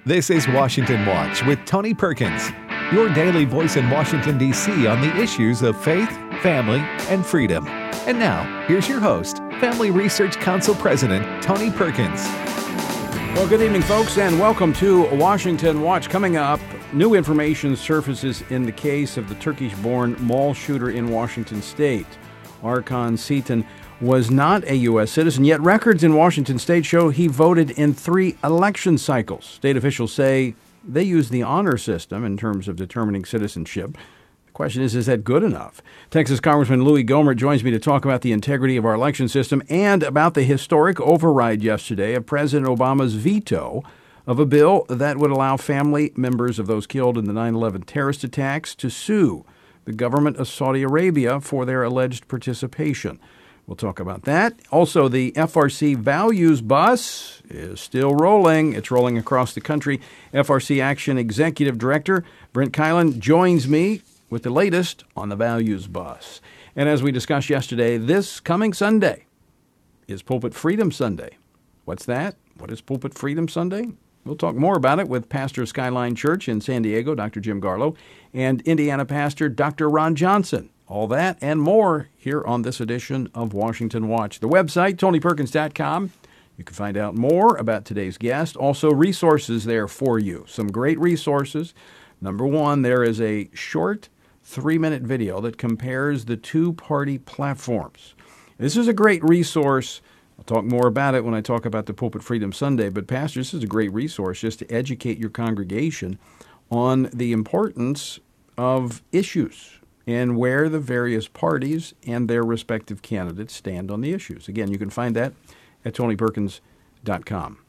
This is Washington Watch with Tony Perkins, your daily voice in Washington, D.C. on the issues of faith, family, and freedom. And now, here's your host, Family Research Council President Tony Perkins. Well, good evening, folks, and welcome to Washington Watch. Coming up, new information surfaces in the case of the Turkish-born mall shooter in Washington State. Arkan Seaton was not a U.S. citizen, yet records in Washington State show he voted in 3 election cycles. State officials say they use the honor system in terms of determining citizenship. The question is that good enough? Texas Congressman Louis Gohmert joins me to talk about the integrity of our election system and about the historic override yesterday of President Obama's veto of a bill that would allow family members of those killed in the 9/11 terrorist attacks to sue the government of Saudi Arabia for their alleged participation. We'll talk about that. Also, the FRC Values Bus is still rolling. It's rolling across the country. FRC Action Executive Director Brent Keilen joins me with the latest on the Values Bus. And as we discussed yesterday, this coming Sunday is Pulpit Freedom Sunday. What's that? What is Pulpit Freedom Sunday? We'll talk more about it with Pastor of Skyline Church in San Diego, Dr. Jim Garlow, and Indiana Pastor Dr. Ron Johnson. All that and more here on this edition of Washington Watch. The website, TonyPerkins.com. You can find out more about today's guest. Also, resources there for you. Some great resources. Number one, there is a short 3-minute video that compares the two-party platforms. This is a great resource. I'll talk more about it when I talk about the Pulpit Freedom Sunday. But, Pastor, this is a great resource just to educate your congregation on the importance of issues and where the various parties and their respective candidates stand on the issues. Again, you can find that at TonyPerkins.com.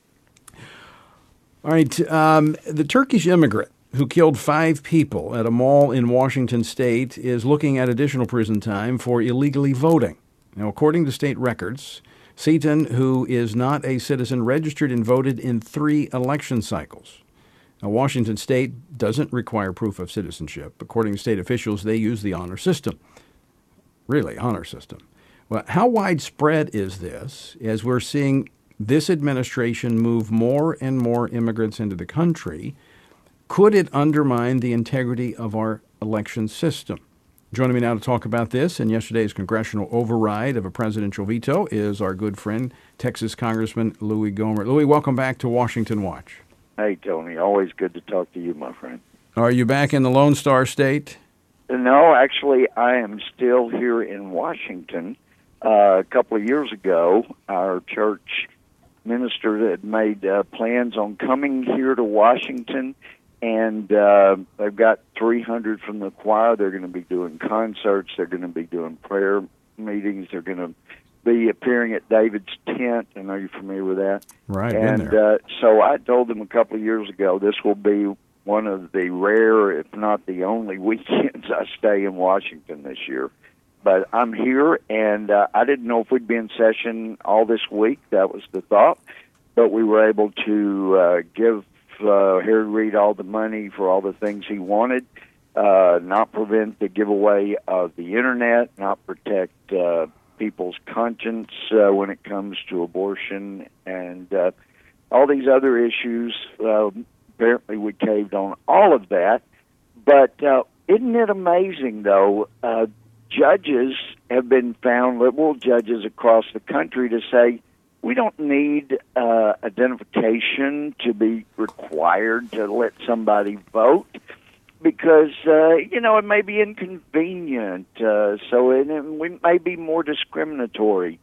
All right, the Turkish immigrant who killed 5 people at a mall in Washington State is looking at additional prison time for illegally voting. Now, according to state records, Seaton, who is not a citizen, registered and voted in 3 election cycles. Now, Washington State doesn't require proof of citizenship. According to state officials, they use the honor system. Really, honor system. Well, how widespread is this as we're seeing this administration move more and more immigrants into the country? Could it undermine the integrity of our election system? Joining me now to talk about this and yesterday's congressional override of a presidential veto is our good friend, Texas Congressman Louis Gohmert. Louis, welcome back to Washington Watch. Hey, Tony. Always good to talk to you, my friend. Are you back in the Lone Star State? No, actually, I am still here in Washington. A couple of years ago, our church minister had made plans on coming here to Washington, and they've got 300 from the choir. They're going to be doing concerts. They're going to be doing prayer meetings. They're going to be appearing at David's Tent, and are you familiar with that? Right, and so I told them a couple of years ago this will be one of the rare, if not the only, weekends I stay in Washington this year. But I'm here, and I didn't know if we'd be in session all this week. That was the thought. But we were able to give Harry Reid all the money for all the things he wanted, not prevent the giveaway of the Internet, not protect people's conscience when it comes to abortion and all these other issues. Apparently we caved on all of that. But isn't it amazing, though, judges have been found, liberal judges across the country, to say we don't need identification to be required to let somebody vote, because, it may be inconvenient, we may be more discriminatory.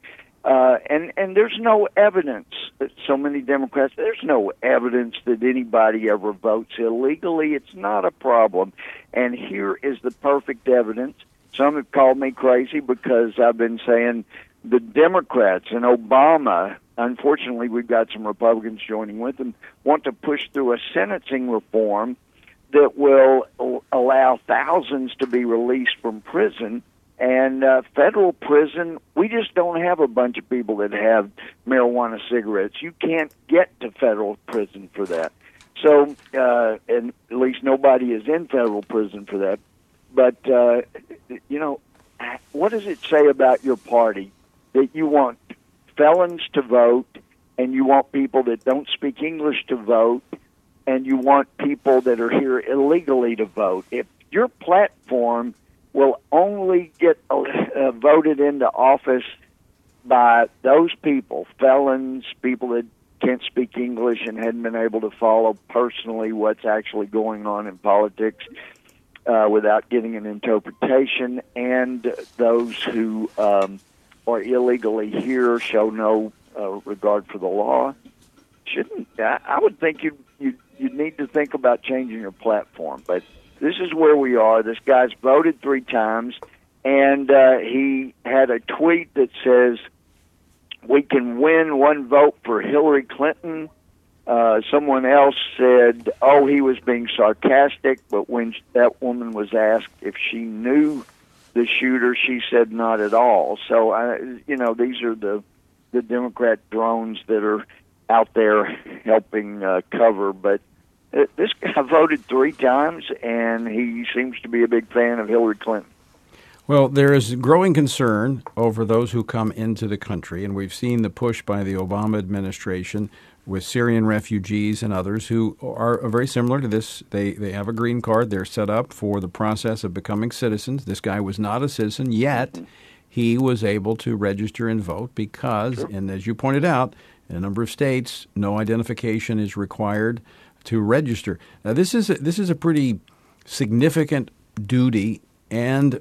And there's no evidence that so many Democrats, there's no evidence that anybody ever votes illegally. It's not a problem. And here is the perfect evidence. Some have called me crazy because I've been saying the Democrats and Obama, unfortunately we've got some Republicans joining with them, want to push through a sentencing reform that will allow thousands to be released from prison. And federal prison, we just don't have a bunch of people that have marijuana cigarettes. You can't get to federal prison for that. So, and at least nobody is in federal prison for that. But, what does it say about your party that you want felons to vote and you want people that don't speak English to vote and you want people that are here illegally to vote. If your platform will only get voted into office by those people, felons, people that can't speak English and hadn't been able to follow personally what's actually going on in politics without getting an interpretation, and those who are illegally here, show no regard for the law, I would think you'd need to think about changing your platform. But this is where we are. This guy's voted 3 times, and he had a tweet that says, "We can win 1 vote for Hillary Clinton." Someone else said, "Oh, he was being sarcastic," but when that woman was asked if she knew the shooter, she said not at all. So, these are the Democrat drones that are out there helping cover. But this guy voted 3 times, and he seems to be a big fan of Hillary Clinton. Well, there is growing concern over those who come into the country, and we've seen the push by the Obama administration with Syrian refugees and others who are very similar to this. They have a green card. They're set up for the process of becoming citizens. This guy was not a citizen, yet he was able to register and vote because, and as you pointed out, in a number of states, no identification is required to register. Now, this is a pretty significant duty and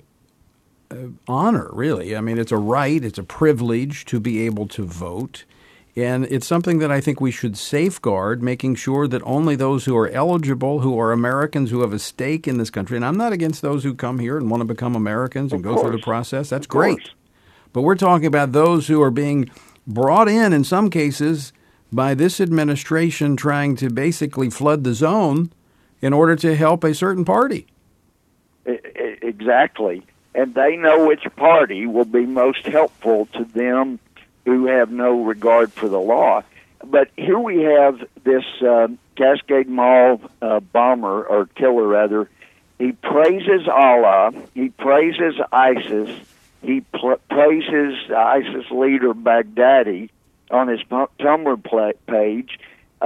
honor, really. I mean, it's a right, it's a privilege to be able to vote. And it's something that I think we should safeguard, making sure that only those who are eligible, who are Americans, who have a stake in this country, and I'm not against those who come here and want to become Americans and go through the process. That's great. But we're talking about those who are being brought in some cases, by this administration trying to basically flood the zone in order to help a certain party. Exactly. And they know which party will be most helpful to them who have no regard for the law. But here we have this Cascade Mall bomber, or killer rather. He praises Allah, he praises ISIS, he praises ISIS leader Baghdadi on his Tumblr page,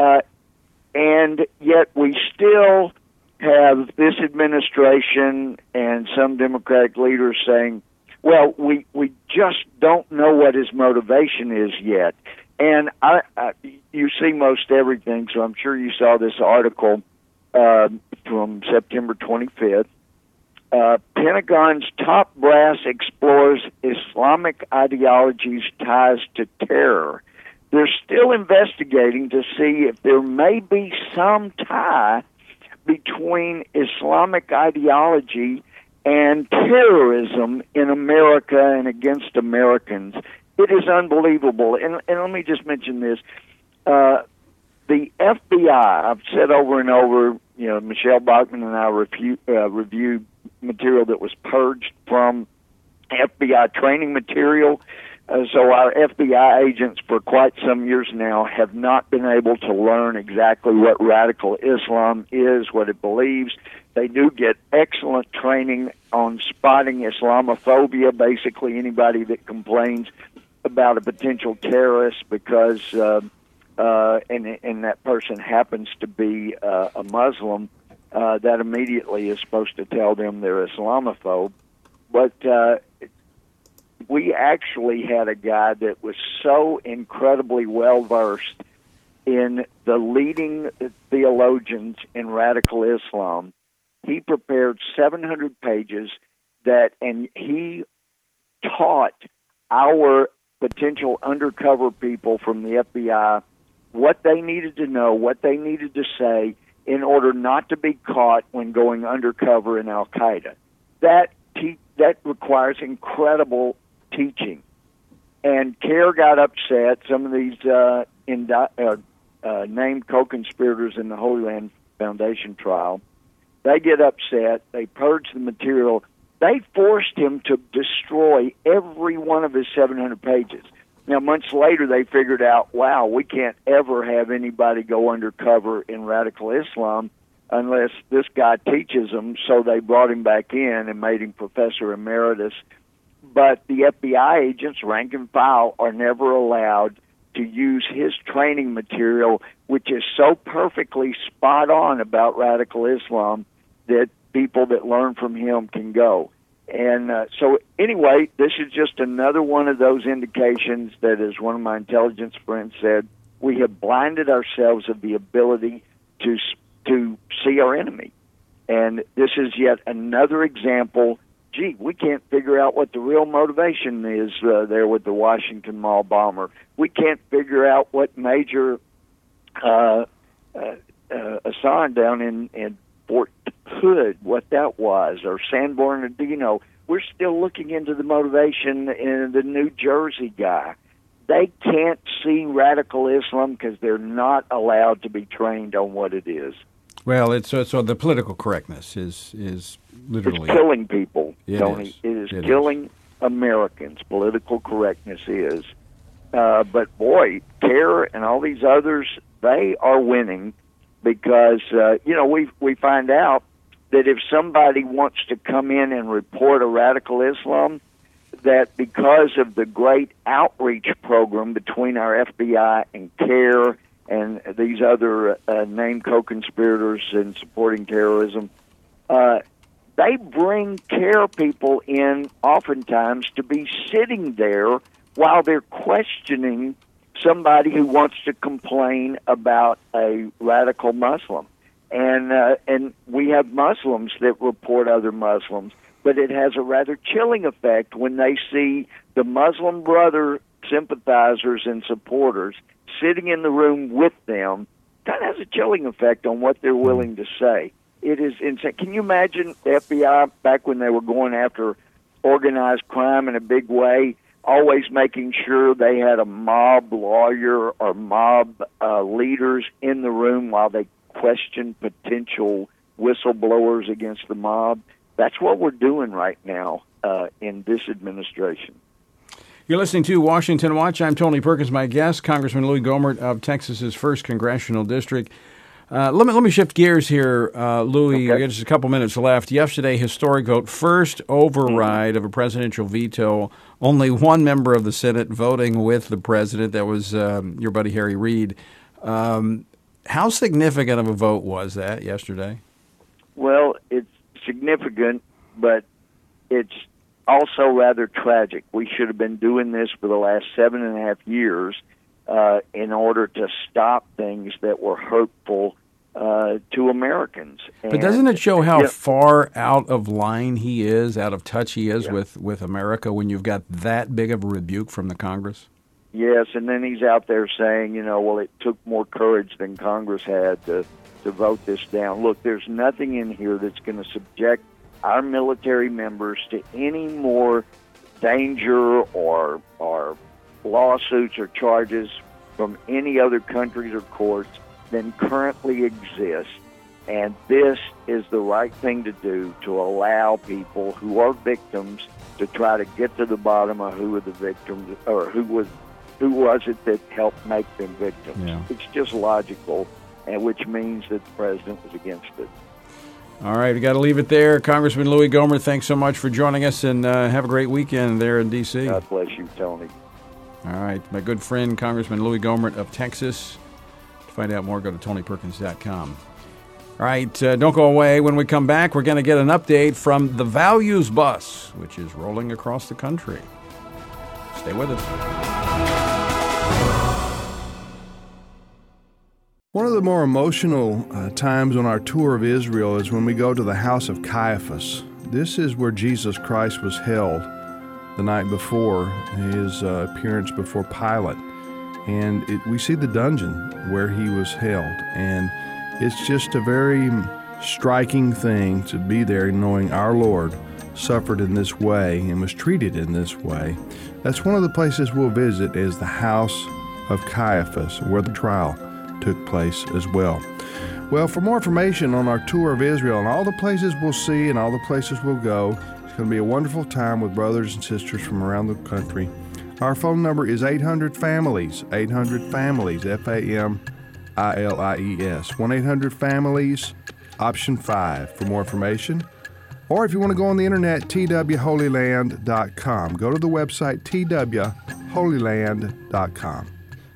and yet we still have this administration and some Democratic leaders saying, well, we just don't know what his motivation is yet. And you see most everything, so I'm sure you saw this article from September 25th. Pentagon's top brass explores Islamic ideology's ties to terror. They're still investigating to see if there may be some tie between Islamic ideology and terrorism in America and against Americans. It is unbelievable. And let me just mention this. The FBI, I've said over and over, Michelle Bachmann and I reviewed material that was purged from FBI training material. So our FBI agents for quite some years now have not been able to learn exactly what radical Islam is, what it believes. They do get excellent training on spotting Islamophobia, basically anybody that complains about a potential terrorist because and that person happens to be a Muslim, that immediately is supposed to tell them they're Islamophobe. But we actually had a guy that was so incredibly well-versed in the leading theologians in radical Islam. He prepared 700 pages and he taught our potential undercover people from the FBI what they needed to know, what they needed to say in order not to be caught when going undercover in Al-Qaeda. That requires incredible teaching. And CARE got upset. Some of these named co-conspirators in the Holy Land Foundation trial, they get upset. They purge the material. They forced him to destroy every one of his 700 pages. Now, months later, they figured out, wow, we can't ever have anybody go undercover in radical Islam unless this guy teaches them. So they brought him back in and made him professor emeritus. But the FBI agents, rank and file, are never allowed to use his training material, which is so perfectly spot on about radical Islam, that people that learn from him can go. And so anyway, this is just another one of those indications that, as one of my intelligence friends said, we have blinded ourselves of the ability to see our enemy. And this is yet another example. Gee, we can't figure out what the real motivation is there with the Washington Mall bomber. We can't figure out what Major Hassan down in Fort Hood, what that was, or San Bernardino. We're still looking into the motivation in the New Jersey guy. They can't see radical Islam because they're not allowed to be trained on what it is. Well, it's so the political correctness is literally... It's killing people, it Tony. Is. It is killing Americans. Political correctness is. But boy, CARE and all these others, they are winning because, we find out that if somebody wants to come in and report a radical Islam, that because of the great outreach program between our FBI and CARE and these other named co-conspirators in supporting terrorism, they bring CARE people in oftentimes to be sitting there while they're questioning somebody who wants to complain about a radical Muslim. And we have Muslims that report other Muslims, but it has a rather chilling effect when they see the Muslim brother sympathizers and supporters sitting in the room with them. That has a chilling effect on what they're willing to say. It is insane. Can you imagine the FBI back when they were going after organized crime in a big way, always making sure they had a mob lawyer or mob leaders in the room while they questioned potential whistleblowers against the mob? That's what we're doing right now in this administration. You're listening to Washington Watch. I'm Tony Perkins. My guest, Congressman Louis Gohmert of Texas's 1st Congressional District. Let me shift gears here, Louis. Okay. We got just a couple minutes left. Yesterday, historic vote, first override of a presidential veto. Only one member of the Senate voting with the president. That was your buddy Harry Reid. How significant of a vote was that yesterday? Well, it's significant, but it's also rather tragic. We should have been doing this for the last 7.5 years in order to stop things that were hurtful to Americans. But doesn't it show how far out of line he is, out of touch he is with America when you've got that big of a rebuke from the Congress? Yes, and then he's out there saying, well, it took more courage than Congress had to vote this down. Look, there's nothing in here that's going to subject our military members to any more danger or lawsuits or charges from any other countries or courts than currently exist. And this is the right thing to do, to allow people who are victims to try to get to the bottom of who are the victims, or who was it that helped make them victims. Yeah. It's just logical, and which means that the president was against it. All right, we got to leave it there. Congressman Louis Gohmert, thanks so much for joining us, and have a great weekend there in D.C. God bless you, Tony. All right, my good friend, Congressman Louis Gohmert of Texas. To find out more, go to TonyPerkins.com. All right, don't go away. When we come back, we're going to get an update from the Values Bus, which is rolling across the country. Stay with us. One of the more emotional times on our tour of Israel is when we go to the house of Caiaphas. This is where Jesus Christ was held the night before his appearance before Pilate. And we see the dungeon where he was held. And it's just a very striking thing to be there knowing our Lord suffered in this way and was treated in this way. That's one of the places we'll visit, is the house of Caiaphas, where the trial took place as well. Well, for more information on our tour of Israel and all the places we'll see and all the places we'll go, it's going to be a wonderful time with brothers and sisters from around the country. Our phone number is 800-FAMILIES, 800-FAMILIES, F-A-M-ILIES, 1-800-FAMILIES, option 5 for more information. Or if you want to go on the internet, twholyland.com. Go to the website twholyland.com.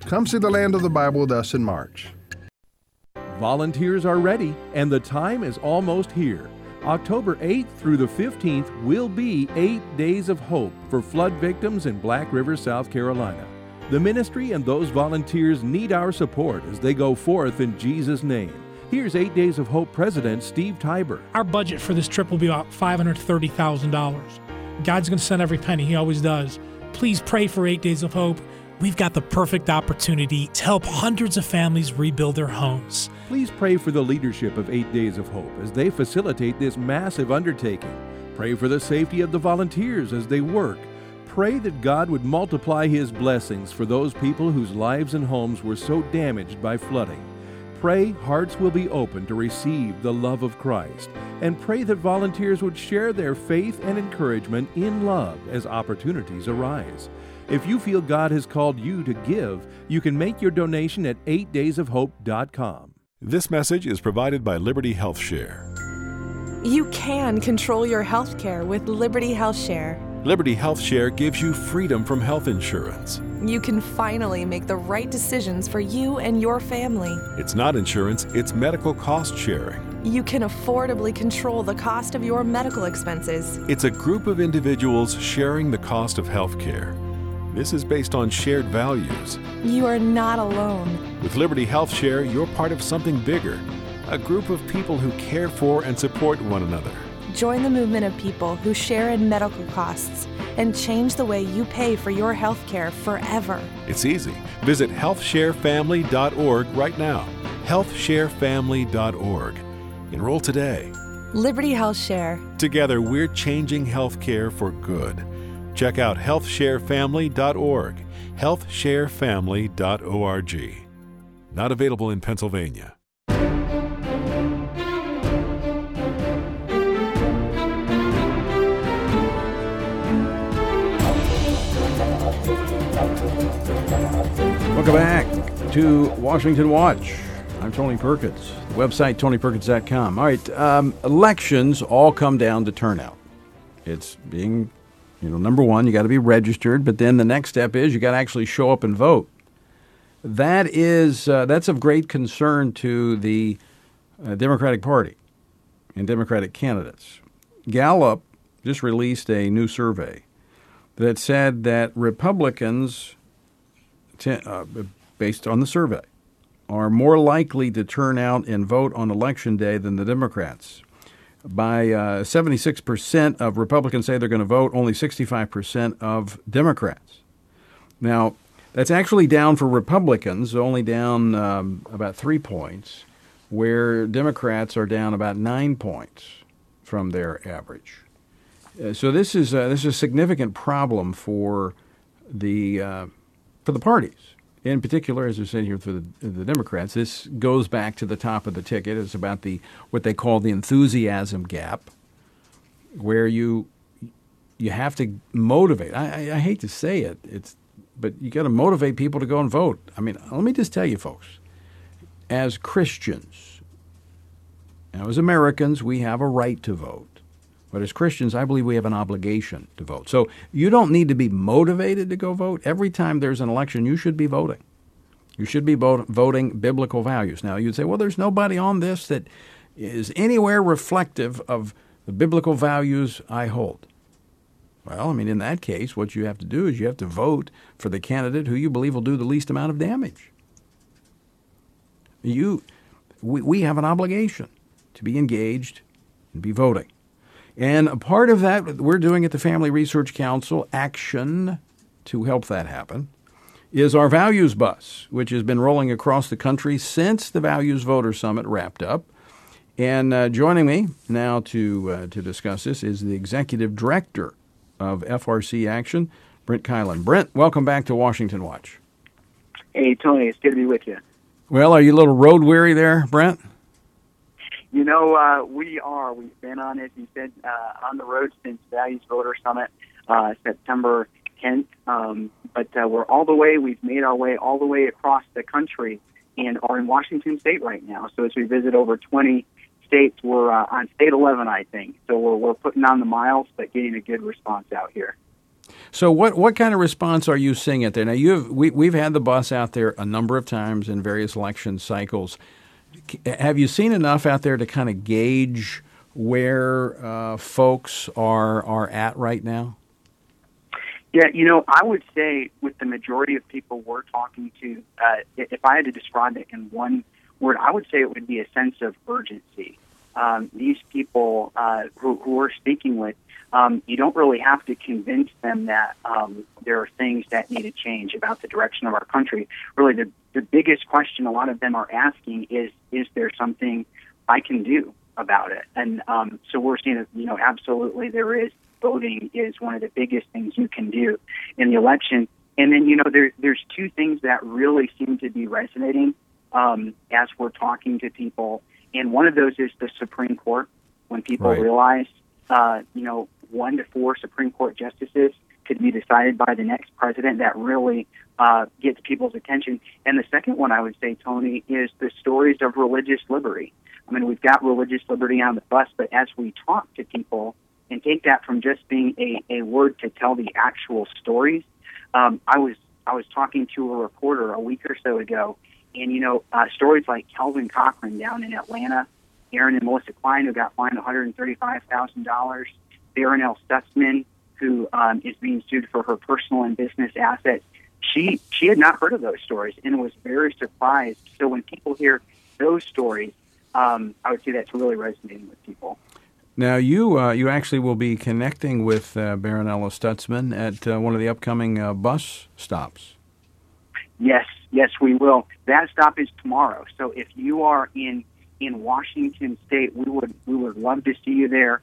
Come see the Land of the Bible with us in March. Volunteers are ready, and the time is almost here. October 8th through the 15th will be 8 Days of Hope for flood victims in Black River, South Carolina. The ministry and those volunteers need our support as they go forth in Jesus' name. Here's 8 Days of Hope President Steve Tiber. Our budget for this trip will be about $530,000. God's going to send every penny. He always does. Please pray for 8 Days of Hope. We've got the perfect opportunity to help hundreds of families rebuild their homes. Please pray for the leadership of 8 Days of Hope as they facilitate this massive undertaking. Pray for the safety of the volunteers as they work. Pray that God would multiply His blessings for those people whose lives and homes were so damaged by flooding. Pray hearts will be open to receive the love of Christ. And pray that volunteers would share their faith and encouragement in love as opportunities arise. If you feel God has called you to give, you can make your donation at 8daysofhope.com. This message is provided by Liberty Health Share. You can control your health care with Liberty Health Share. Liberty Health Share gives you freedom from health insurance. You can finally make the right decisions for you and your family. It's not insurance, it's medical cost sharing. You can affordably control the cost of your medical expenses. It's a group of individuals sharing the cost of health care. This is based on shared values. You are not alone. With Liberty Health Share, you're part of something bigger, a group of people who care for and support one another. Join the movement of people who share in medical costs and change the way you pay for your health care forever. It's easy. Visit healthsharefamily.org right now. healthsharefamily.org. Enroll today. Liberty Health Share. Together, we're changing healthcare for good. Check out healthsharefamily.org, healthsharefamily.org. Not available in Pennsylvania. Welcome back to Washington Watch. I'm Tony Perkins. The website, tonyperkins.com. All right, elections all come down to turnout. It's being, number one, you got to be registered, but then the next step is you got to actually show up and vote. That's of great concern to the Democratic Party and Democratic candidates. Gallup just released a new survey that said that Republicans, based on the survey, are more likely to turn out and vote on Election Day than the Democrats. By 76% of Republicans say they're going to vote, only 65% of Democrats. Now, that's actually down for Republicans, only down about 3 points, where Democrats are down about 9 points from their average. So this is a significant problem for the parties. In particular, as I said here, for the Democrats, this goes back to the top of the ticket. It's about what they call the enthusiasm gap, where you have to motivate. I hate to say it, but you got to motivate people to go and vote. I mean, let me just tell you, folks, as Christians, now as Americans, we have a right to vote. But as Christians, I believe we have an obligation to vote. So you don't need to be motivated to go vote. Every time there's an election, you should be voting. You should be voting biblical values. Now, you'd say, well, there's nobody on this that is anywhere reflective of the biblical values I hold. Well, I mean, in that case, what you have to do is you have to vote for the candidate who you believe will do the least amount of damage. We have an obligation to be engaged and be voting. And a part of that we're doing at the Family Research Council, action to help that happen, is our Values Bus, which has been rolling across the country since the Values Voter Summit wrapped up. And joining me now to discuss this is the Executive Director of FRC Action, Brent Kylan. Brent, welcome back to Washington Watch. Hey, Tony, it's good to be with you. Well, are you a little road weary there, Brent? We are. We've been on, as you said, on the road since Values Voter Summit, September 10th. But we're all the way. We've made our way all the way across the country and are in Washington State right now. So as we visit over 20 states, we're on State 11, I think. So we're putting on the miles, but getting a good response out here. So what kind of response are you seeing out there? Now, we've had the bus out there a number of times in various election cycles. Have you seen enough out there to kind of gauge where folks are at right now? Yeah, I would say with the majority of people we're talking to, if I had to describe it in one word, I would say it would be a sense of urgency. These people who we're speaking with, you don't really have to convince them that there are things that need to change about the direction of our country. Really, the biggest question a lot of them are asking is there something I can do about it? And so we're seeing that, absolutely there is. Voting is one of the biggest things you can do in the election. And then, there's two things that really seem to be resonating as we're talking to people. And one of those is the Supreme Court. When people realize, 1 to 4 Supreme Court justices could be decided by the next president, that really gets people's attention. And the second one I would say, Tony, is the stories of religious liberty. I mean, we've got religious liberty on the bus, but as we talk to people and take that from just being a word to tell the actual stories, I was talking to a reporter a week or so ago, and stories like Kelvin Cochran down in Atlanta, Aaron and Melissa Klein, who got fined $135,000, Barronelle Stutzman, who is being sued for her personal and business assets. She had not heard of those stories and was very surprised. So when people hear those stories, I would say that's really resonating with people. Now, you actually will be connecting with Barronelle Stutzman at one of the upcoming bus stops. Yes, we will. That stop is tomorrow. So if you are in Washington State, we would love to see you there.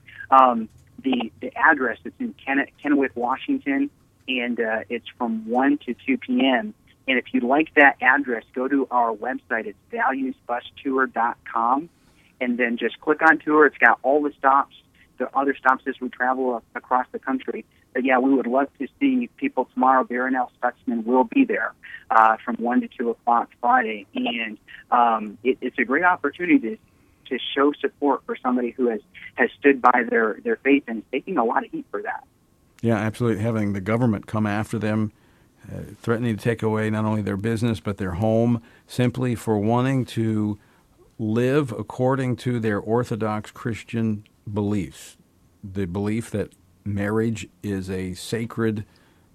The address is in Kennewick, Washington, and it's from 1 to 2 p.m. And if you like that address, go to our website. It's valuesbustour.com. And then just click on tour. It's got all the stops, the other stops as we travel across the country. But yeah, we would love to see people tomorrow. Barronelle Stutzman will be there from 1 to 2 o'clock Friday. And it's a great opportunity to show support for somebody who has stood by their faith and is taking a lot of heat for that. Yeah, absolutely. Having the government come after them, threatening to take away not only their business but their home, simply for wanting to live according to their Orthodox Christian beliefs. The belief that marriage is a sacred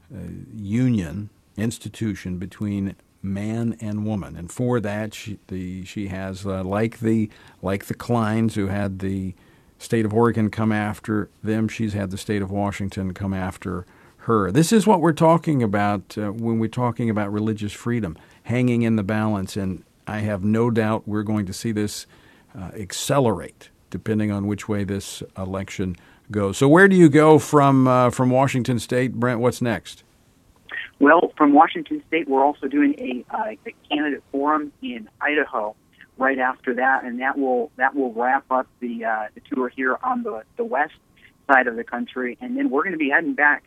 union, institution between man and woman, and for that she has like the Kleins who had the state of Oregon come after them, she's had the state of Washington come after her. This is what we're talking about when we're talking about religious freedom, hanging in the balance, and I have no doubt we're going to see this accelerate depending on which way this election goes. So where do you go from Washington State, Brent? What's next? Well, from Washington State, we're also doing a candidate forum in Idaho right after that, and that will wrap up the tour here on the west side of the country, and then we're going to be heading back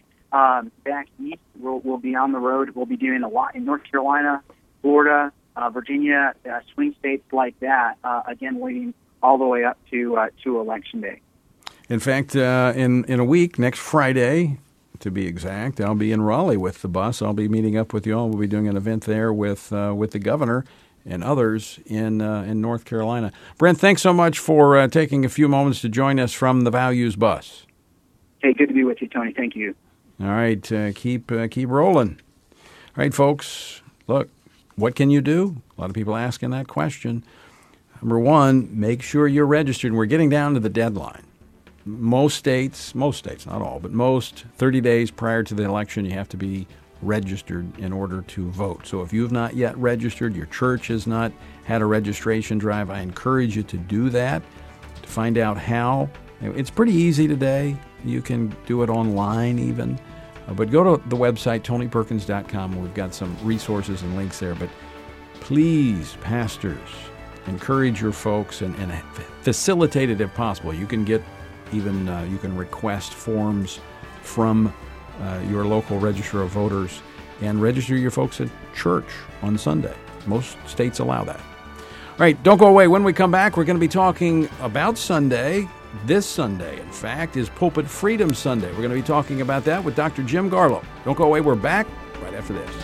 east. We'll be on the road. We'll be doing a lot in North Carolina, Florida, Virginia, swing states like that, again, leading all the way up to Election Day. In fact, in a week, next Friday, to be exact, I'll be in Raleigh with the bus. I'll be meeting up with you all. We'll be doing an event there with the governor and others in North Carolina. Brent, thanks so much for taking a few moments to join us from the Values Bus. Hey, good to be with you, Tony. Thank you. All right, keep rolling. All right, folks, look. What can you do? A lot of people asking that question. Number one, make sure you're registered. And we're getting down to the deadline. Most states, not all, but most, 30 days prior to the election, you have to be registered in order to vote. So if you've not yet registered, your church has not had a registration drive, I encourage you to do that, to find out how. It's pretty easy today. You can do it online even. But go to the website, tonyperkins.com. We've got some resources and links there. But please, pastors, encourage your folks and facilitate it if possible. You can get even, you can request forms from your local register of voters and register your folks at church on Sunday. Most states allow that. All right, don't go away. When we come back, we're going to be talking about Sunday this Sunday, in fact, is Pulpit Freedom Sunday. We're going to be talking about that with Dr. Jim Garlow. Don't go away. We're back right after this.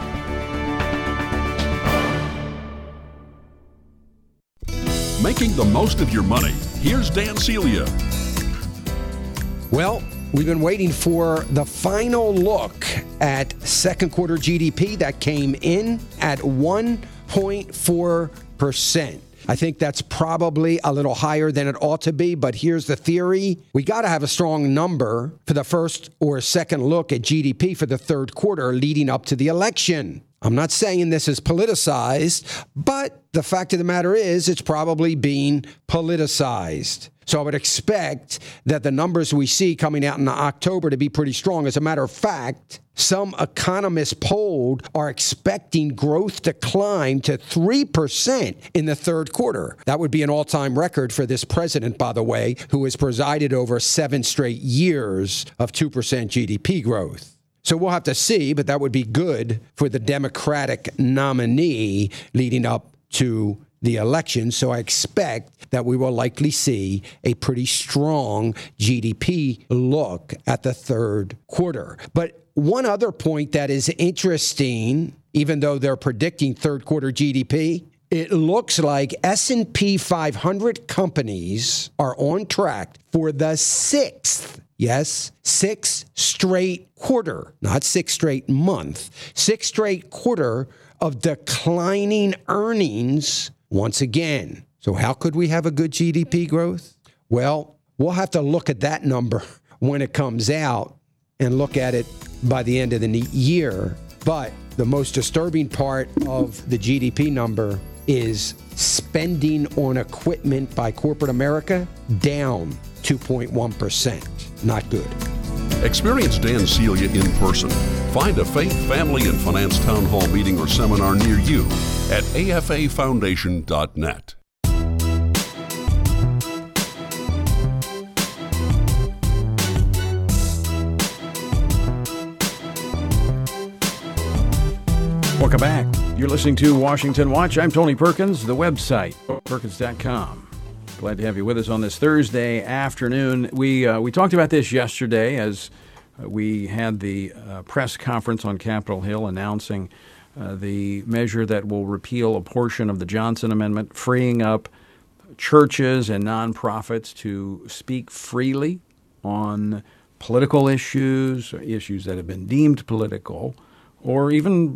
Making the most of your money. Here's Dan Celia. Well, we've been waiting for the final look at second quarter GDP that came in at 1.4%. I think that's probably a little higher than it ought to be, but here's the theory. We got to have a strong number for the first or second look at GDP for the third quarter leading up to the election. I'm not saying this is politicized, but the fact of the matter is it's probably being politicized. So I would expect that the numbers we see coming out in October to be pretty strong. As a matter of fact, some economists polled are expecting growth to climb to 3% in the third quarter. That would be an all-time record for this president, by the way, who has presided over 7 straight years of 2% GDP growth. So we'll have to see, but that would be good for the Democratic nominee leading up to the election. So I expect that we will likely see a pretty strong GDP look at the third quarter. But one other point that is interesting, even though they're predicting third quarter GDP, it looks like S&P 500 companies are on track for the sixth straight quarter, not 6 straight month, 6 straight quarter of declining earnings once again. So how could we have a good GDP growth? Well, we'll have to look at that number when it comes out and look at it by the end of the year. But the most disturbing part of the GDP number is spending on equipment by corporate America down 2.1%. Not good. Experience Dan Celia in person. Find a faith, family, and finance town hall meeting or seminar near you at afafoundation.net. Welcome back. You're listening to Washington Watch. I'm Tony Perkins, the website, perkins.com. Glad to have you with us on this Thursday afternoon. We talked about this yesterday as we had the press conference on Capitol Hill announcing the measure that will repeal a portion of the Johnson Amendment, freeing up churches and nonprofits to speak freely on political issues, issues that have been deemed political, or even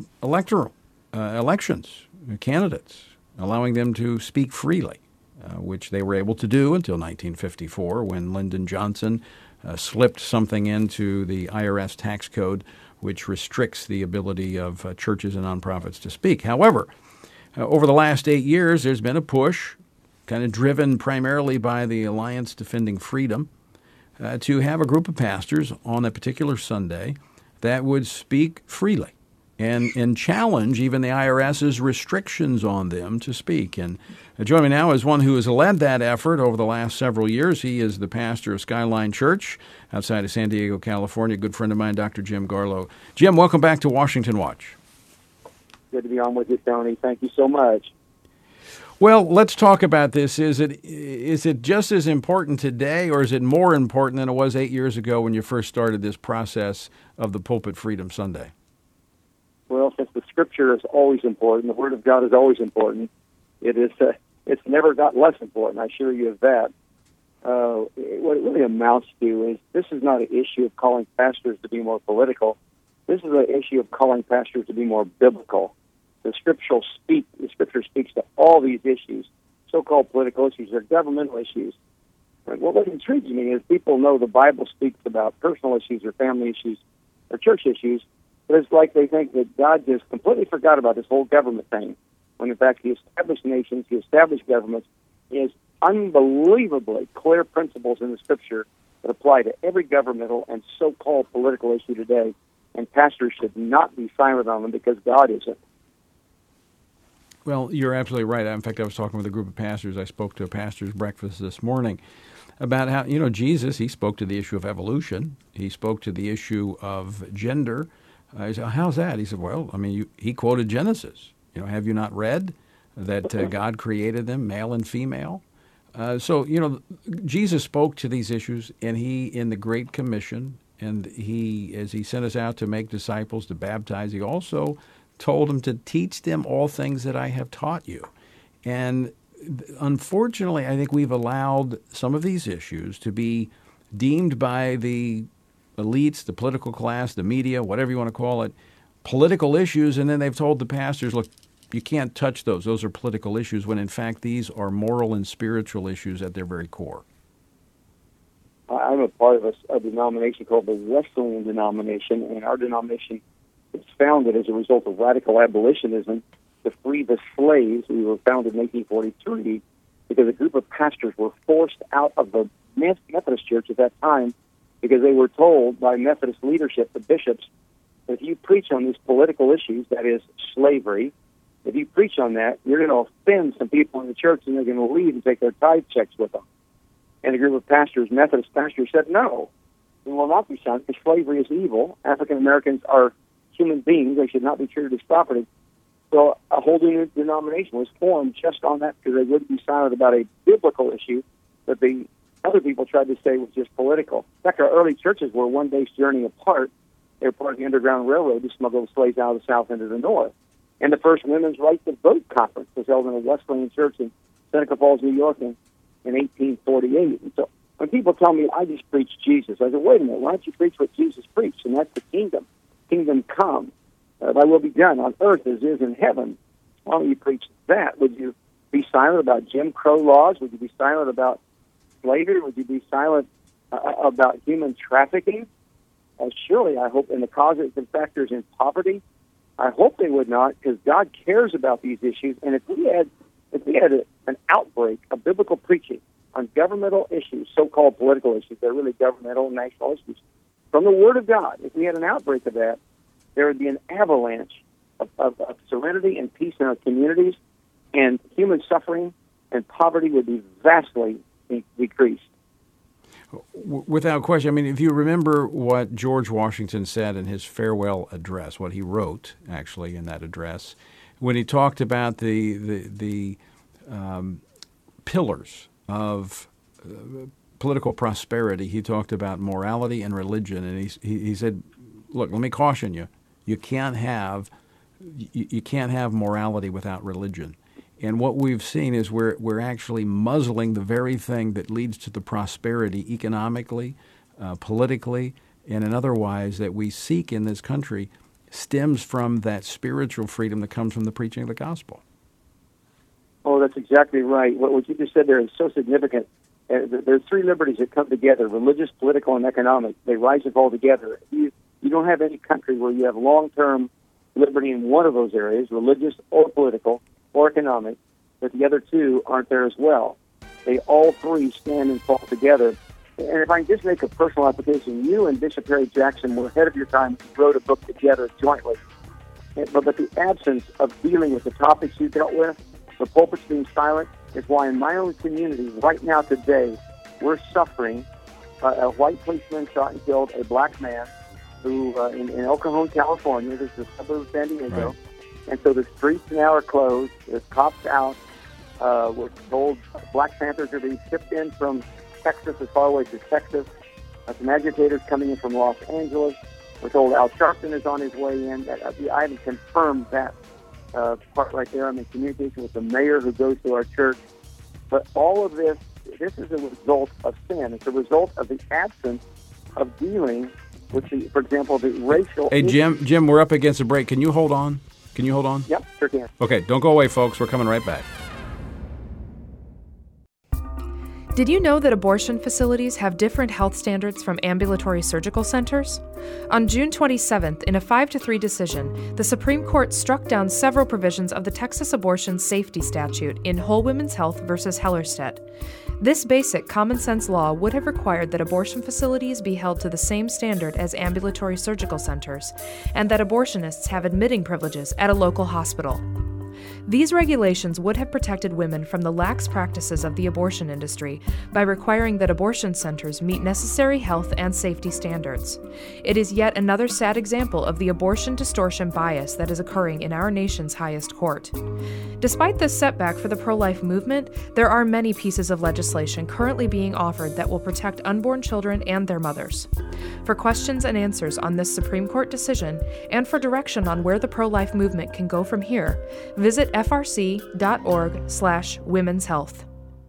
elections, candidates, allowing them to speak freely. Which they were able to do until 1954 when Lyndon Johnson slipped something into the IRS tax code which restricts the ability of churches and nonprofits to speak. However, over the last 8 years, there's been a push, kind of driven primarily by the Alliance Defending Freedom, to have a group of pastors on a particular Sunday that would speak freely and challenge even the IRS's restrictions on them to speak. And joining me now is one who has led that effort over the last several years. He is the pastor of Skyline Church outside of San Diego, California. A good friend of mine, Dr. Jim Garlow. Jim, welcome back to Washington Watch. Good to be on with you, Tony. Thank you so much. Well, let's talk about this. Is it just as important today, or is it more important than it was 8 years ago when you first started this process of the Pulpit Freedom Sunday? Well, since the Scripture is always important, the Word of God is always important, it's never got less important, I assure you of that. What it really amounts to is this is not an issue of calling pastors to be more political. This is an issue of calling pastors to be more biblical. The Scripture speaks to all these issues, so-called political issues or governmental issues. And what intrigues me is people know the Bible speaks about personal issues or family issues or church issues, but it's like they think that God just completely forgot about this whole government thing, when in fact He established nations, He established governments. He has unbelievably clear principles in the Scripture that apply to every governmental and so-called political issue today, and pastors should not be silent on them because God isn't. Well, you're absolutely right. In fact, I was talking with a group of pastors. I spoke to a pastor's breakfast this morning about how, Jesus, He spoke to the issue of evolution. He spoke to the issue of gender. I said, how's that? He said, well, he quoted Genesis. Have you not read that God created them, male and female? So, Jesus spoke to these issues, and he, in the Great Commission, and he, as he sent us out to make disciples, to baptize, he also told them to teach them all things that I have taught you. And unfortunately, I think we've allowed some of these issues to be deemed by the elites, the political class, the media, whatever you want to call it, political issues, and then they've told the pastors, look, you can't touch those. Those are political issues, when in fact these are moral and spiritual issues at their very core. I'm a part of a denomination called the Wesleyan denomination, and our denomination was founded as a result of radical abolitionism to free the slaves. We were founded in 1843 because a group of pastors were forced out of the Methodist Church at that time because they were told by Methodist leadership, the bishops, that if you preach on these political issues, that is slavery, if you preach on that, you're going to offend some people in the church, and they're going to leave and take their tithe checks with them. And a group of pastors, Methodist pastors, said, no, we will not be silent because slavery is evil. African Americans are human beings. They should not be treated as property. So a whole new denomination was formed just on that because they wouldn't be silent about a biblical issue that the other people tried to say was just political. In fact, our early churches were one day's journey apart. They were part of the Underground Railroad to smuggle the slaves out of the South into the North. And the first Women's Right to Vote conference was held in a Wesleyan church in Seneca Falls, New York in 1848. And so when people tell me I just preach Jesus, I say, wait a minute, why don't you preach what Jesus preached? And that's the kingdom. Kingdom come. Thy will be done on earth as is in heaven. Why don't you preach that? Would you be silent about Jim Crow laws? Would you be silent about slavery? Would you be silent about human trafficking? Surely, I hope, in the causes and factors in poverty, I hope they would not, because God cares about these issues. And if we had an outbreak of biblical preaching on governmental issues, so-called political issues, they're really governmental and national issues, from the Word of God, if we had an outbreak of that, there would be an avalanche of serenity and peace in our communities, and human suffering and poverty would be vastly decreased. Without question. I mean, if you remember what George Washington said in his farewell address, what he wrote, actually, in that address, when he talked about the pillars of political prosperity, he talked about morality and religion, and he said, look, let me caution you, you can't have morality without religion. And what we've seen is we're actually muzzling the very thing that leads to the prosperity economically, politically, and in otherwise that we seek in this country stems from that spiritual freedom that comes from the preaching of the gospel. Oh, that's exactly right. What you just said there is so significant. There's three liberties that come together: religious, political, and economic. They rise and fall together. You don't have any country where you have long-term liberty in one of those areas, religious or political or economic, but the other two aren't there as well. They all three stand and fall together. And if I can just make a personal application, you and Bishop Harry Jackson were ahead of your time. You wrote a book together jointly. But the absence of dealing with the topics you dealt with, the pulpits being silent, is why in my own community right now today, we're suffering. A white policeman shot and killed a black man who in El Cajon, California. This is a suburb of San Diego. Right. And so the streets now are closed. There's cops out. We're told Black Panthers are being shipped in from Texas, as far away as Texas. Some agitators coming in from Los Angeles. We're told Al Sharpton is on his way in. I haven't confirmed that part right there. I'm in communication with the mayor who goes to our church. But all of this is a result of sin. It's a result of the absence of dealing with, for example, the racial... Hey, Jim, we're up against a break. Can you hold on? Yep, sure can. Okay, don't go away, folks. We're coming right back. Did you know that abortion facilities have different health standards from ambulatory surgical centers? On June 27th, in a 5-3 decision, the Supreme Court struck down several provisions of the Texas Abortion Safety Statute in Whole Women's Health versus Hellerstedt. This basic common-sense law would have required that abortion facilities be held to the same standard as ambulatory surgical centers, and that abortionists have admitting privileges at a local hospital. These regulations would have protected women from the lax practices of the abortion industry by requiring that abortion centers meet necessary health and safety standards. It is yet another sad example of the abortion distortion bias that is occurring in our nation's highest court. Despite this setback for the pro-life movement, there are many pieces of legislation currently being offered that will protect unborn children and their mothers. For questions and answers on this Supreme Court decision, and for direction on where the pro-life movement can go from here, visit frc.org/women's health.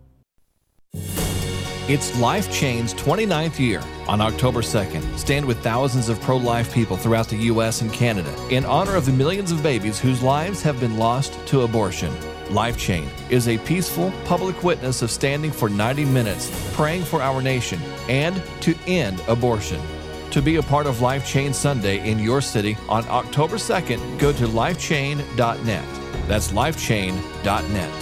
It's Life Chain's 29th year. On October 2nd, stand with thousands of pro-life people throughout the U.S. and Canada in honor of the millions of babies whose lives have been lost to abortion. Life Chain is a peaceful public witness of standing for 90 minutes, praying for our nation, and to end abortion. To be a part of Life Chain Sunday in your city on October 2nd, go to lifechain.net. That's lifechain.net.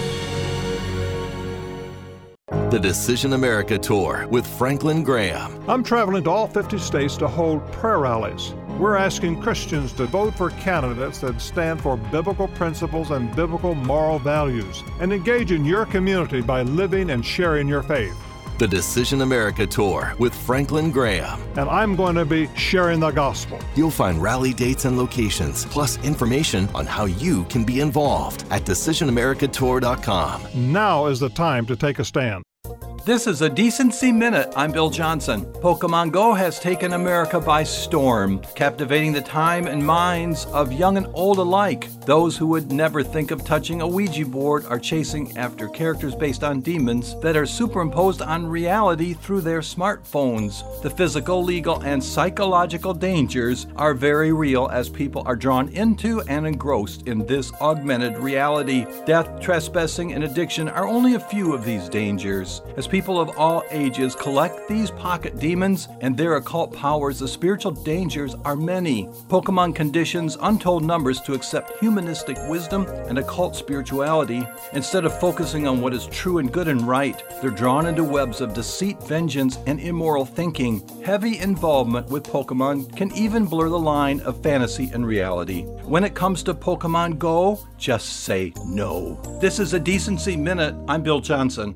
The Decision America Tour with Franklin Graham. I'm traveling to all 50 states to hold prayer rallies. We're asking Christians to vote for candidates that stand for biblical principles and biblical moral values and engage in your community by living and sharing your faith. The Decision America Tour with Franklin Graham. And I'm going to be sharing the gospel. You'll find rally dates and locations, plus information on how you can be involved at DecisionAmericaTour.com. Now is the time to take a stand. This is a Decency Minute. I'm Bill Johnson. Pokemon Go has taken America by storm, captivating the time and minds of young and old alike. Those who would never think of touching a Ouija board are chasing after characters based on demons that are superimposed on reality through their smartphones. The physical, legal, and psychological dangers are very real as people are drawn into and engrossed in this augmented reality. Death, trespassing, and addiction are only a few of these dangers. As people of all ages collect these pocket demons and their occult powers, the spiritual dangers are many. Pokemon conditions untold numbers to accept humanistic wisdom and occult spirituality. Instead of focusing on what is true and good and right, they're drawn into webs of deceit, vengeance, and immoral thinking. Heavy involvement with Pokemon can even blur the line of fantasy and reality. When it comes to Pokemon Go, just say no. This is a Decency Minute. I'm Bill Johnson.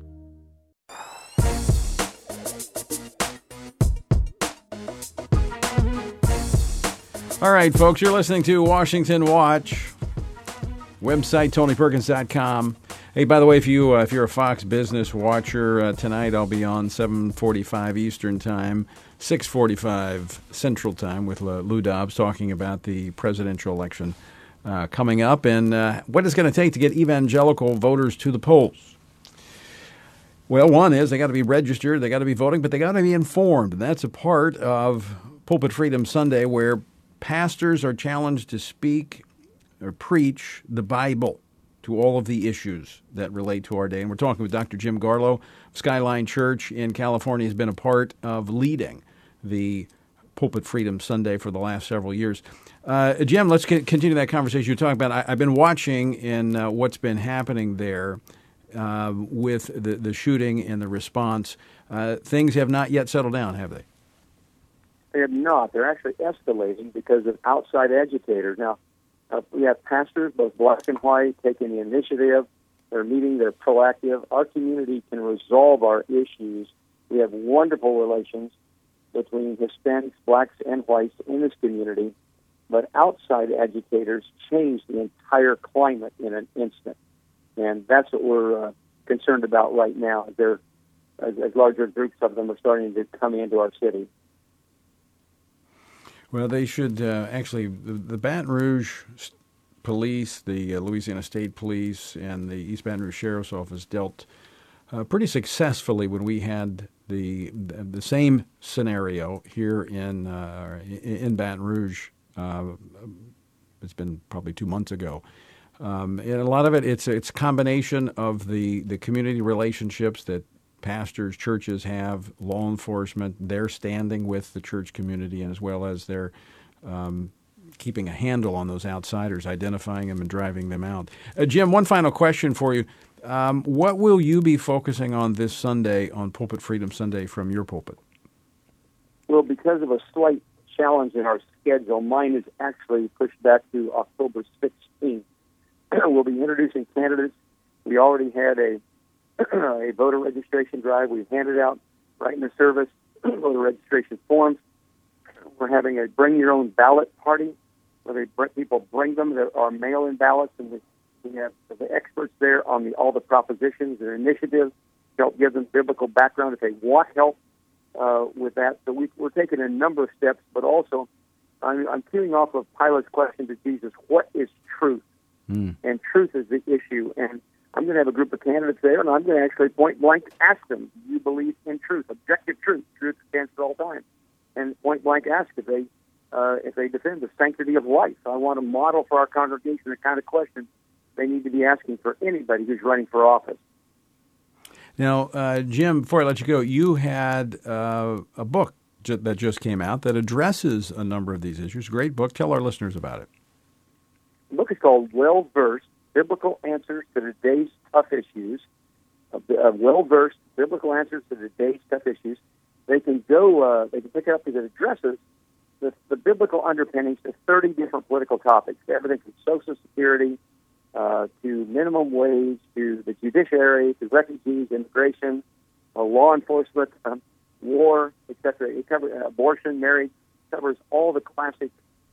All right, folks, you're listening to Washington Watch. Website, TonyPerkins.com. Hey, by the way, if you're a Fox Business watcher, tonight I'll be on 7:45 Eastern Time, 6:45 Central Time with Lou Dobbs talking about the presidential election coming up and what it's going to take to get evangelical voters to the polls. Well, one is they got to be registered, they got to be voting, but they got to be informed. And that's a part of Pulpit Freedom Sunday where pastors are challenged to speak or preach the Bible to all of the issues that relate to our day. And we're talking with Dr. Jim Garlow of Skyline Church in California. He's been a part of leading the Pulpit Freedom Sunday for the last several years. Jim, let's continue that conversation you're talking about. I've been watching in what's been happening there with the shooting and the response. Things have not yet settled down, have they? They have not. They're actually escalating because of outside agitators. Now, we have pastors, both black and white, taking the initiative. They're meeting. They're proactive. Our community can resolve our issues. We have wonderful relations between Hispanics, blacks, and whites in this community. But outside agitators change the entire climate in an instant. And that's what we're concerned about right now. As larger groups of them are starting to come into our city. Well, they should actually, the Baton Rouge Police, the Louisiana State Police, and the East Baton Rouge Sheriff's Office dealt pretty successfully when we had the same scenario here in Baton Rouge. It's been probably 2 months ago. And a lot of it's a combination of the community relationships that pastors, churches have, law enforcement, they're standing with the church community, and as well as they're keeping a handle on those outsiders, identifying them and driving them out. Jim, one final question for you. What will you be focusing on this Sunday, on Pulpit Freedom Sunday, from your pulpit? Well, because of a slight challenge in our schedule, mine is actually pushed back to October 16th. We'll be introducing candidates. We already had a voter registration drive. We've handed out, right in the service, voter registration forms. We're having a bring your own ballot party where people bring them. There are mail-in ballots, and we have the experts there on all the propositions, their initiatives, help give them biblical background if they want help with that. So we're taking a number of steps, but also I'm keying off of Pilate's question to Jesus, what is truth? And truth is the issue. And I'm going to have a group of candidates there, and I'm going to actually point blank ask them, do you believe in truth, objective truth? Truth stands for all time. And point blank ask if they defend the sanctity of life. I want to model for our congregation the kind of questions they need to be asking for anybody who's running for office. Now, Jim, before I let you go, you had a book that just came out that addresses a number of these issues. Great book. Tell our listeners about it. The book is called Well-Versed, Biblical Answers to Today's Tough Issues. Well-Versed, Biblical Answers to Today's Tough Issues. They can pick it up because it addresses the biblical underpinnings to 30 different political topics, everything from Social Security to minimum wage, to the judiciary, to refugees, immigration, law enforcement, war, etc. It covers abortion, marriage, covers all the classic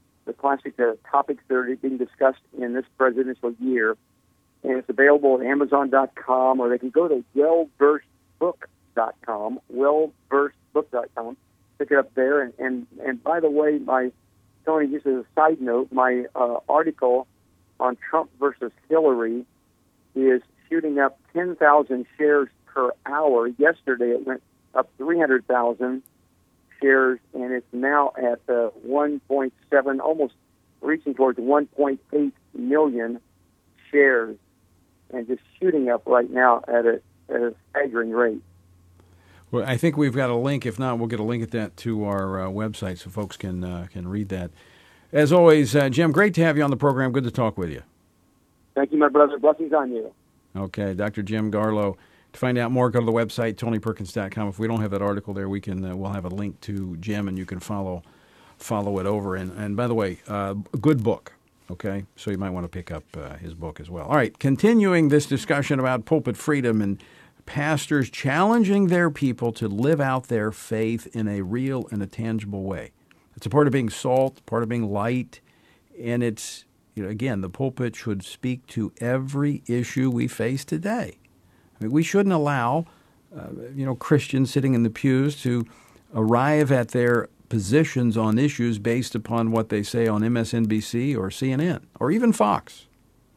topics that are being discussed in this presidential year. And it's available at Amazon.com, or they can go to wellversedbook.com, wellversedbook.com, pick it up there. And by the way, Tony, just as a side note, my article on Trump versus Hillary is shooting up 10,000 shares per hour. Yesterday it went up 300,000 shares, and it's now at 1.7, almost reaching towards 1.8 million shares, and just shooting up right now at a staggering rate. Well, I think we've got a link. If not, we'll get a link at that to our website so folks can read that. As always, Jim, great to have you on the program. Good to talk with you. Thank you, my brother. Blessings on you. Okay, Dr. Jim Garlow. To find out more, go to the website, TonyPerkins.com. If we don't have that article there, we'll have a link to Jim, and you can follow it over. And by the way, a good book, okay? So you might want to pick up his book as well. All right, continuing this discussion about pulpit freedom and pastors challenging their people to live out their faith in a real and a tangible way. It's a part of being salt, part of being light, and it's, again, the pulpit should speak to every issue we face today. I mean, we shouldn't allow, Christians sitting in the pews to arrive at their positions on issues based upon what they say on MSNBC or CNN or even Fox.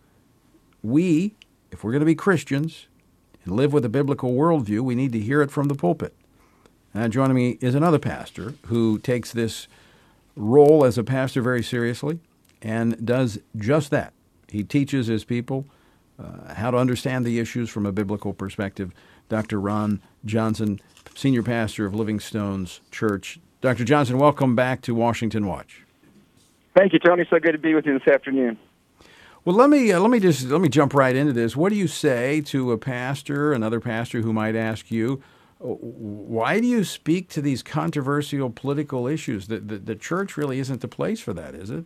We, if we're going to be Christians and live with a biblical worldview, we need to hear it from the pulpit. And joining me is another pastor who takes this role as a pastor very seriously and does just that. He teaches his people how to understand the issues from a biblical perspective. Dr. Ron Johnson, senior pastor of Living Stones Church. Dr. Johnson, welcome back to Washington Watch. Thank you, Tony. So good to be with you this afternoon. Well, let me jump right into this. What do you say to a pastor, another pastor who might ask you, why do you speak to these controversial political issues? The church really isn't the place for that, is it?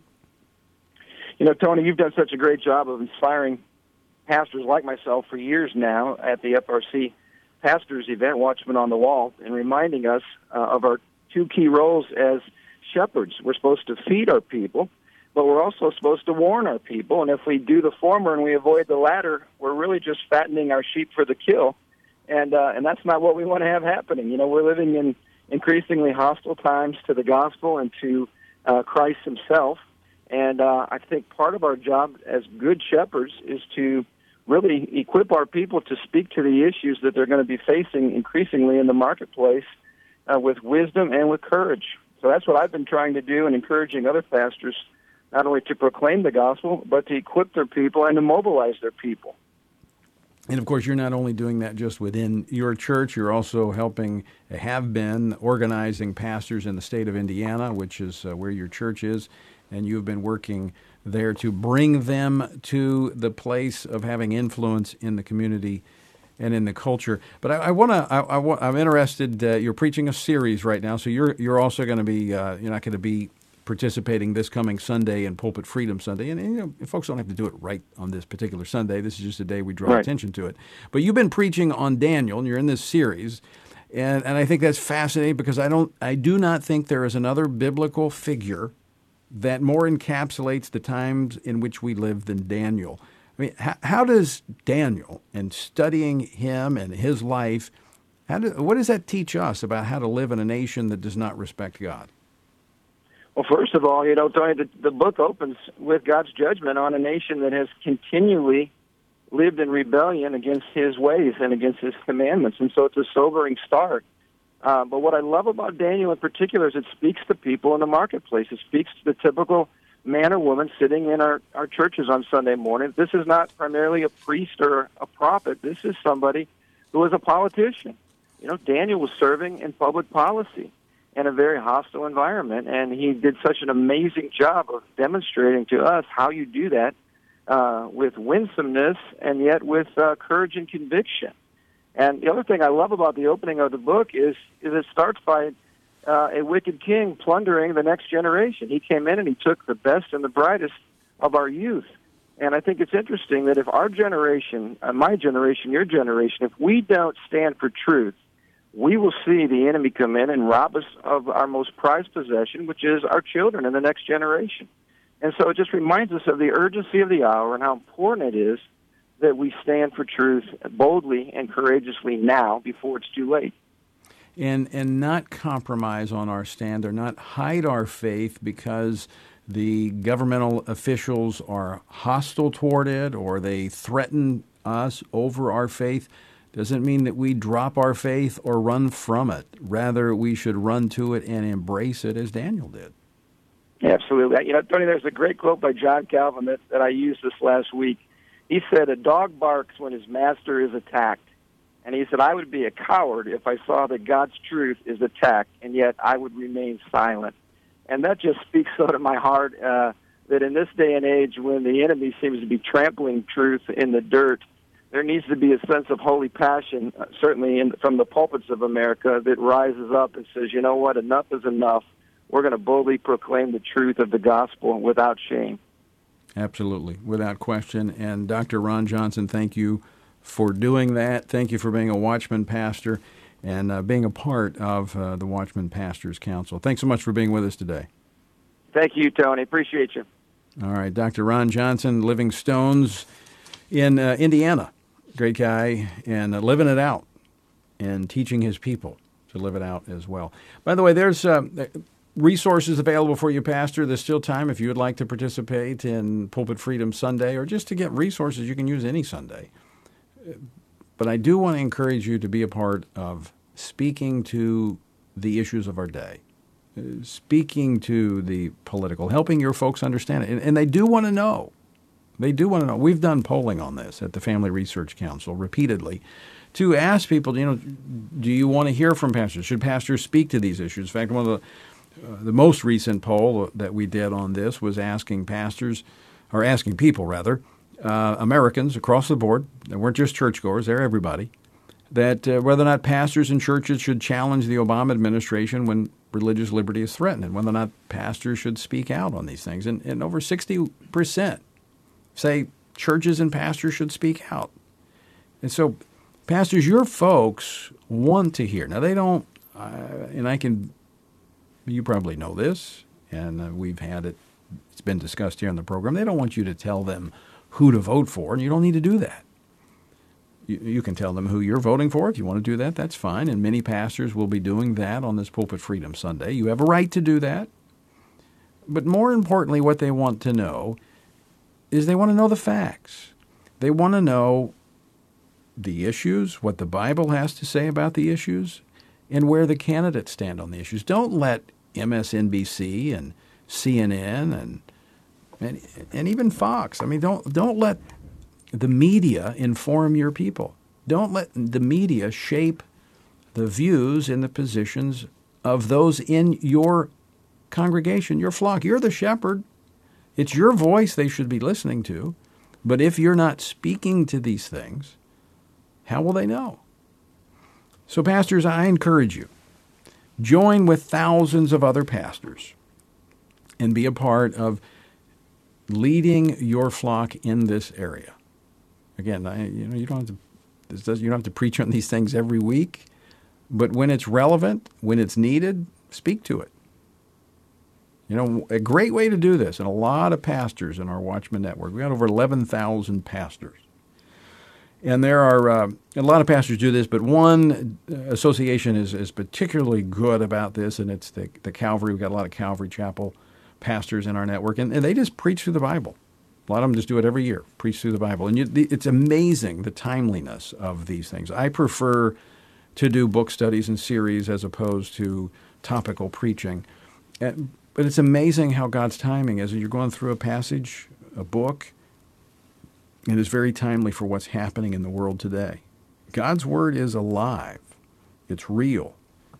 Tony, you've done such a great job of inspiring pastors like myself for years now at the FRC Pastors Event, Watchmen on the Wall, and reminding us of our two key roles as shepherds. We're supposed to feed our people, but we're also supposed to warn our people. And if we do the former and we avoid the latter, we're really just fattening our sheep for the kill. And that's not what we want to have happening. We're living in increasingly hostile times to the gospel and to Christ himself. And I think part of our job as good shepherds is to really equip our people to speak to the issues that they're going to be facing increasingly in the marketplace with wisdom and with courage. So that's what I've been trying to do and encouraging other pastors, not only to proclaim the gospel, but to equip their people and to mobilize their people. And, of course, you're not only doing that just within your church, you're also have been organizing pastors in the state of Indiana, which is where your church is, and you've been working there to bring them to the place of having influence in the community and in the culture. But I'm interested. You're preaching a series right now, so you're also going to be you're not going to be participating this coming Sunday in Pulpit Freedom Sunday. And folks don't have to do it right on this particular Sunday. This is just a day we draw attention to it. But you've been preaching on Daniel, and you're in this series. And I think that's fascinating because I do not think there is another biblical figure that more encapsulates the times in which we live than Daniel. I mean, how does Daniel, and studying him and his life, what does that teach us about how to live in a nation that does not respect God? Well, first of all, Tony, the book opens with God's judgment on a nation that has continually lived in rebellion against his ways and against his commandments. And so it's a sobering start. But what I love about Daniel in particular is it speaks to people in the marketplace. It speaks to the typical man or woman sitting in our churches on Sunday morning. This is not primarily a priest or a prophet. This is somebody who is a politician. Daniel was serving in public policy in a very hostile environment, and he did such an amazing job of demonstrating to us how you do that with winsomeness and yet with courage and conviction. And the other thing I love about the opening of the book is it starts by a wicked king plundering the next generation. He came in and he took the best and the brightest of our youth. And I think it's interesting that if our generation, my generation, your generation, if we don't stand for truth, we will see the enemy come in and rob us of our most prized possession, which is our children and the next generation. And so it just reminds us of the urgency of the hour and how important it is that we stand for truth boldly and courageously now before it's too late. And not compromise on our stand, or not hide our faith because the governmental officials are hostile toward it or they threaten us over our faith. Doesn't mean that we drop our faith or run from it. Rather, we should run to it and embrace it as Daniel did. Absolutely. Tony, there's a great quote by John Calvin that I used this last week. He said, "A dog barks when his master is attacked." And he said, "I would be a coward if I saw that God's truth is attacked, and yet I would remain silent." And that just speaks so to my heart that in this day and age when the enemy seems to be trampling truth in the dirt, there needs to be a sense of holy passion, certainly from the pulpits of America, that rises up and says, you know what, enough is enough. We're going to boldly proclaim the truth of the gospel without shame. Absolutely, without question. And Dr. Ron Johnson, thank you for doing that. Thank you for being a Watchman pastor and being a part of the Watchman Pastors Council. Thanks so much for being with us today. Thank you, Tony. Appreciate you. All right, Dr. Ron Johnson, Living Stones in Indiana. Great guy, and living it out and teaching his people to live it out as well. By the way, there's resources available for you, Pastor. There's still time if you would like to participate in Pulpit Freedom Sunday or just to get resources. You can use any Sunday. But I do want to encourage you to be a part of speaking to the issues of our day, speaking to the political, helping your folks understand it. And they do want to know. They do want to know. We've done polling on this at the Family Research Council repeatedly to ask people, do you want to hear from pastors? Should pastors speak to these issues? In fact, one of the most recent poll that we did on this was asking people, Americans across the board, they weren't just churchgoers, they're everybody, that whether or not pastors and churches should challenge the Obama administration when religious liberty is threatened, and whether or not pastors should speak out on these things. And over 60% say churches and pastors should speak out. And so, pastors, your folks want to hear. Now, they don't, you probably know this, and we've had it, it's been discussed here on the program. They don't want you to tell them who to vote for, and you don't need to do that. You can tell them who you're voting for. If you want to do that, that's fine. And many pastors will be doing that on this Pulpit Freedom Sunday. You have a right to do that. But more importantly, what they want to know is they want to know the facts. They want to know the issues, what the Bible has to say about the issues, and where the candidates stand on the issues. Don't let MSNBC and CNN and even Fox, don't let the media inform your people. Don't let the media shape the views and the positions of those in your congregation, your flock. You're the shepherd. It's your voice they should be listening to. But if you're not speaking to these things, how will they know? So, pastors, I encourage you, join with thousands of other pastors and be a part of leading your flock in this area. Again, you don't have to preach on these things every week, but when it's relevant, when it's needed, speak to it. A great way to do this, and a lot of pastors in our Watchman Network. We got over 11,000 pastors. And there are a lot of pastors do this, but one association is particularly good about this, and it's the Calvary. We've got a lot of Calvary Chapel pastors in our network, and they just preach through the Bible. A lot of them just do it every year, preach through the Bible. And it's amazing the timeliness of these things. I prefer to do book studies and series as opposed to topical preaching. But it's amazing how God's timing is. You're going through a passage, a book, and it's very timely for what's happening in the world today. God's Word is alive. It's real.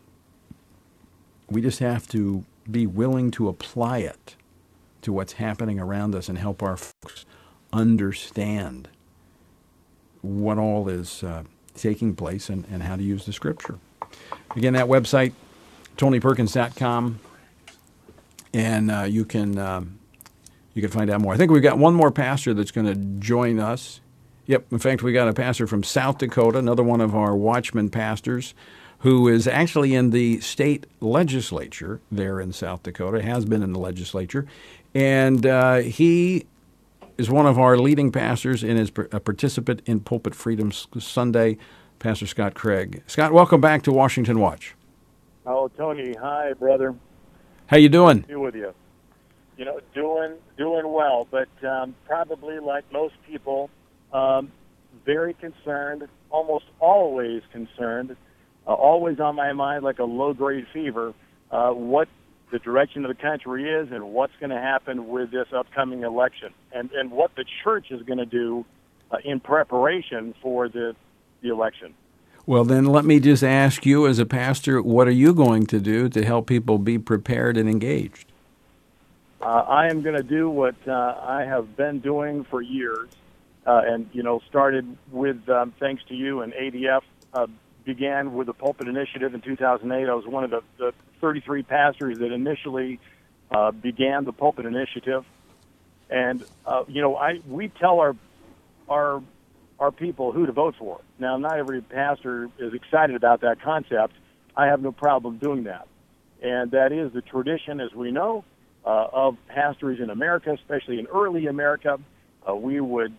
We just have to be willing to apply it to what's happening around us and help our folks understand what all is taking place and how to use the Scripture. Again, that website, TonyPerkins.com, and you can find out more. I think we've got one more pastor that's going to join us. Yep, in fact, we got a pastor from South Dakota, another one of our Watchman pastors, who is actually in the state legislature there in South Dakota, has been in the legislature, and he is one of our leading pastors and is a participant in Pulpit Freedom Sunday, Pastor Scott Craig. Scott, welcome back to Washington Watch. Oh, Tony, hi, brother. How you doing? Good to be with you. Doing well, but probably like most people, very concerned, almost always concerned, always on my mind like a low-grade fever, what the direction of the country is and what's going to happen with this upcoming election and what the church is going to do in preparation for the election. Well, then let me just ask you as a pastor, what are you going to do to help people be prepared and engaged? I am going to do what I have been doing for years and, started with, thanks to you and ADF, began with the Pulpit Initiative in 2008. I was one of the 33 pastors that initially began the Pulpit Initiative. And, we tell our people who to vote for. Now, not every pastor is excited about that concept. I have no problem doing that. And that is the tradition, as we know, of pastors in America, especially in early America. We would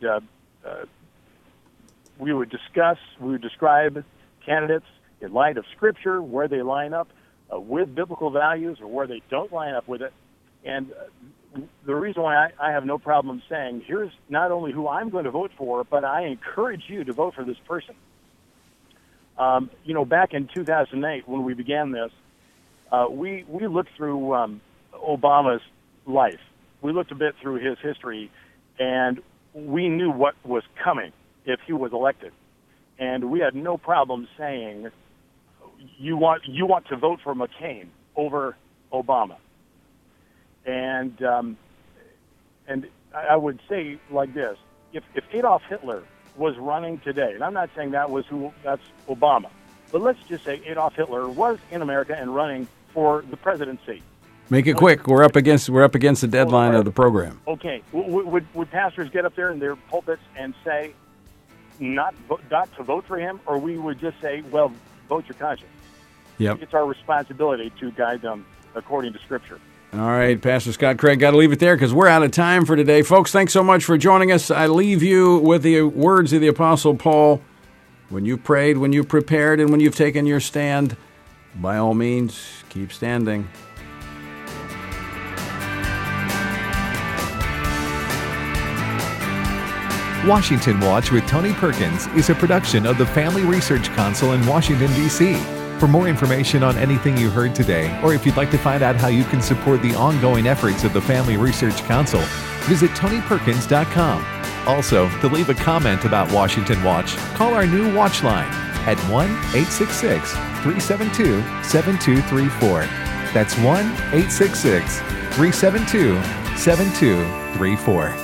describe candidates in light of Scripture, where they line up with biblical values or where they don't line up with it. And the reason why I have no problem saying, here's not only who I'm going to vote for, but I encourage you to vote for this person. Back in 2008, when we began this, we looked through Obama's life. We looked a bit through his history, and we knew what was coming if he was elected. And we had no problem saying, you want to vote for McCain over Obama. And I would say like this, if Adolf Hitler was running today, and I'm not saying that's Obama, but let's just say Adolf Hitler was in America and running for the presidency. Make it quick. We're up against the deadline of the program. Okay. Would pastors get up there in their pulpits and say not to vote for him, or we would just say, well, vote your conscience? Yep. It's our responsibility to guide them according to Scripture. All right, Pastor Scott Craig, got to leave it there because we're out of time for today. Folks, thanks so much for joining us. I leave you with the words of the Apostle Paul. When you prayed, when you prepared, and when you've taken your stand, by all means, keep standing. Washington Watch with Tony Perkins is a production of the Family Research Council in Washington, D.C. For more information on anything you heard today, or if you'd like to find out how you can support the ongoing efforts of the Family Research Council, visit TonyPerkins.com. Also, to leave a comment about Washington Watch, call our new Watch line at 1-866-372-7234. That's 1-866-372-7234.